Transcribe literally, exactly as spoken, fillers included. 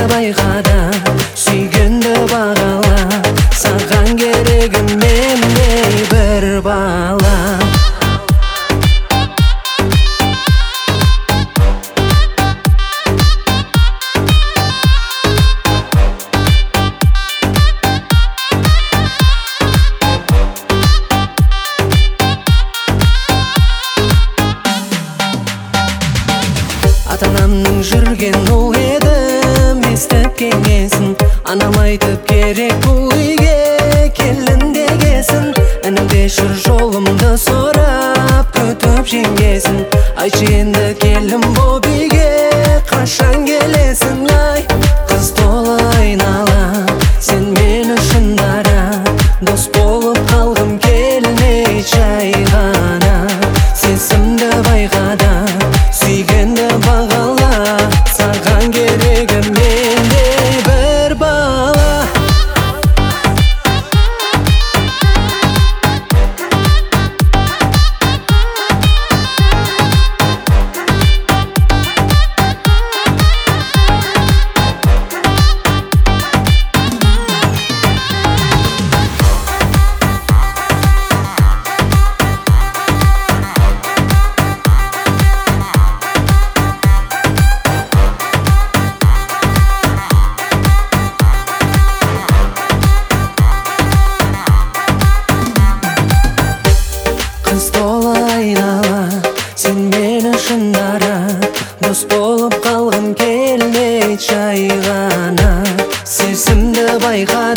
байқада, сүйгенді бағала, саған керегім мендей бір бала. Ата-анамның жүрген ол едім, естіп кеңесін. Анам айтып керек бұл үйге келін дегесін. Інімде жүр жолымды сұрап, күтіп жеңгесін. Айтшы енді келін боп үйге қашан келесің? Ай, қыз толы айнала, сен мен үшін дара. Дос болып қалғым келмей жай ғана. Сезімді байқада, сүйгенді бағала, саған керегім мендей бір бала. Қыз толы айнала, сен мен үшін дара. Дос болып қалғым келмей жай ғана. Сезімді байқада,